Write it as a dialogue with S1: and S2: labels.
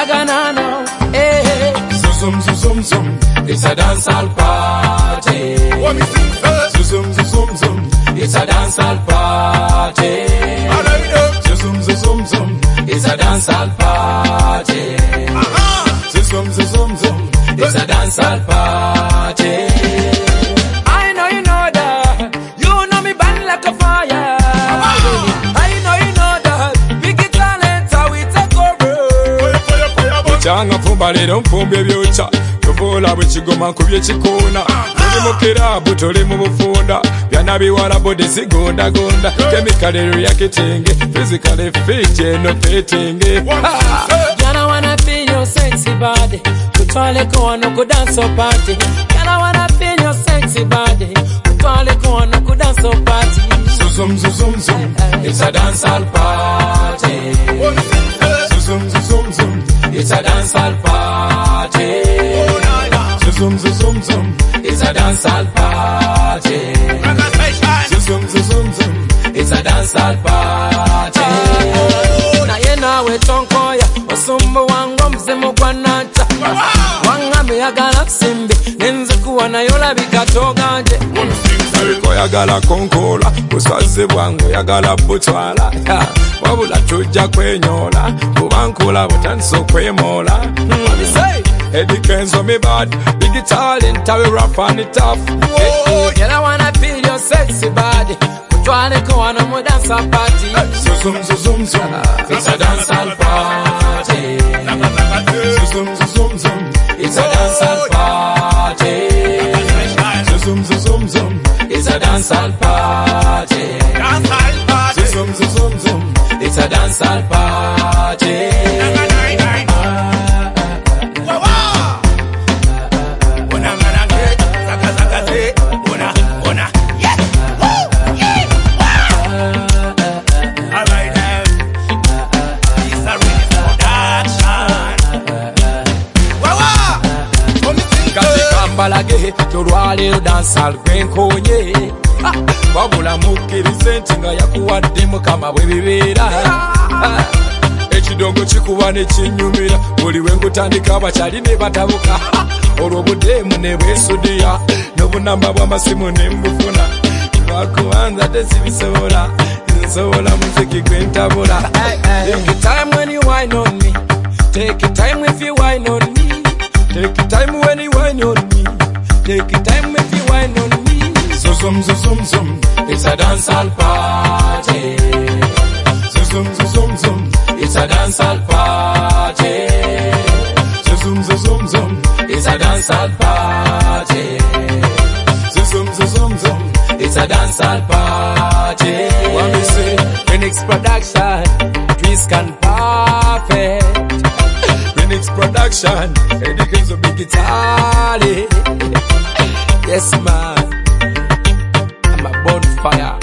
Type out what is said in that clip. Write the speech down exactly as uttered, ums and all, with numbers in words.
S1: Yaganano, eh.
S2: Zoom, zoom, zoom, zoom. It's a dancehall party. Zoom, zoom, zoom, zoom. It's a dancehall party. Zoom, zoom, zoom, zoom. It's a dancehall party. Zoom, zoom, zoom, zoom. It's a dancehall party.
S1: I know you know that. You know me burn like a fire. I know you know that. Big talent, how we take over.
S2: Changa fumba lero mpumbe byocha. Tuvola bwekigoma kubye kikona. Tuli mu kirabu tuli mu bufunda. Byana biwala body sigonda gonda. Chemical reacting. Physically fit no fitting.
S1: Yana wanna feel your sexy body. Kutwale kuona ku dance party. Yana wanna feel your sexy body. Kutwale kuona ku dance party.
S2: Zoom zoom zoom zoom. It's a dancehall party. Zoom zoom zoom zoom. It's a dancehall party. Zoom zoom zoom zoom. It's a dancehall party. Zoom zoom zoom zoom. It's a dancehall party.
S1: Na yena we tonkoya. Osumbu wangu mzimu kwa nata. Wanga yagala simbi. Nenze kuwa na yola bikatoga nje.
S2: Ko yagala konkola. Kusaze bwangu yagala butwala. Wabula tujja kwenyola. Kubankula butanso kwemola. Eddie Kenzo me bad. Big talent, I will rap on it off.
S1: Whoa, girl, I wanna feel your sexy body. Kutwale kuona mu dance party.
S2: Zoom zoom zoom zoom. It's a dancehall party. Zoom zoom zoom zoom. It's a dancehall party. Zoom zoom zoom zoom. It's a dancehall party. Zoom zoom zoom zoom. It's a dancehall party.
S1: Balage, turwale dancehall kwenkonye. Wabula mukirize ntinga yakuwaddemu kama bwe bibeera. Ekidongo kikuba ne kinyumira. Buli we ngutandika abakyali ne batabuka. Olw'obudeemu ne bwesudiya. N'obunamba bw'amasimu ne mbufuna. Lwakubanza tesibisobola. Nsobola muziki gwentabula. Take your time when you whine on me. Take your time if you whine on me. Take your time when you whine on me. Take your time if you whine on me.
S2: Zoom zoom zoom zoom. It's a dancehall party. Zoom zoom zoom zoom. It's a dancehall party. Zoom zoom zoom zoom. It's a dancehall party. Zoom zoom zoom zoom. It's a dancehall party.
S1: What we say? Phoenix Production. Twist can perfect.
S2: Phoenix Production. Eddie Kenzo big guitar.
S1: Yes man, I'm a bonfire.